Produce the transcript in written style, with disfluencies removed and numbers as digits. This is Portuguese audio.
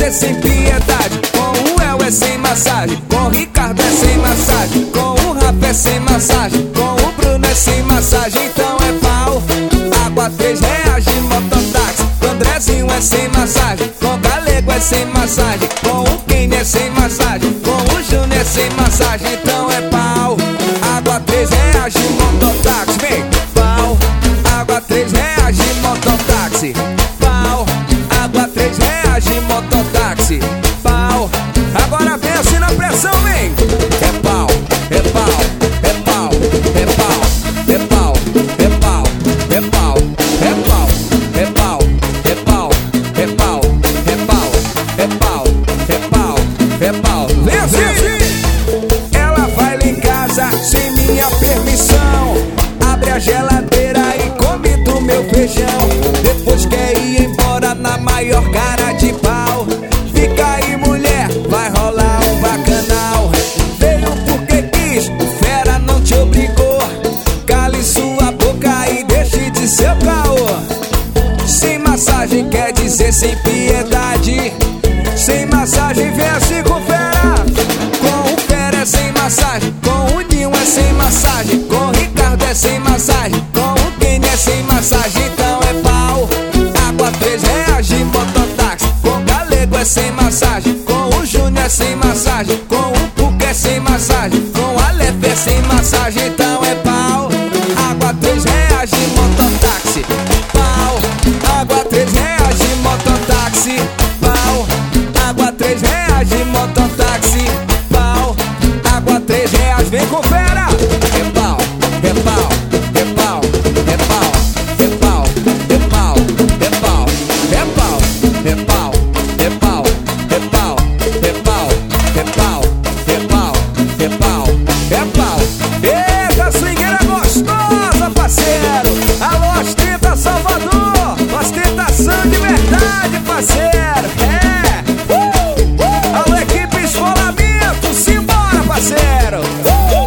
é sem piedade. Com o El é sem massagem, com o Ricardo é sem massagem, com o Rafa é sem massagem, com o Bruno é sem massagem. Então é pau, água R$3 de mototáxi. Com o Andrezinho é sem massagem, com o Galego é sem massagem, com o Kenny é sem massagem, com o Júnior é sem massagem. Então é pau, água R$3 de mototáxi. Vem, pau, água R$3 de mototáxi. Pau, água R$3 de mototáxi. Pau, agora vem assim na pressão, vem. É pau, é pau, é pau, é pau, é pau, é pau, é pau, é pau, é pau, é pau, é pau, é pau, é pau, é pau, é pau. Vem assim. Ela vai lá em casa sem minha permissão, abre a geladeira e come do meu feijão. Depois quer ir embora na maior cara de pau. Fica aí, mulher, vai rolar um bacanal. Veio porque quis, o fera não te obrigou. Cale sua boca e deixe de ser caô. Sem massagem quer dizer sem piedade. Sem massagem vem assim com o fera. Com o fera é sem massagem, com o Ninho é sem massagem, com o Ricardo é sem massagem, com o Kenny é sem massagem. Então é pau, água R$3 de mototáxi. Com o Galego é sem massagem, com o Júnior é sem massagem.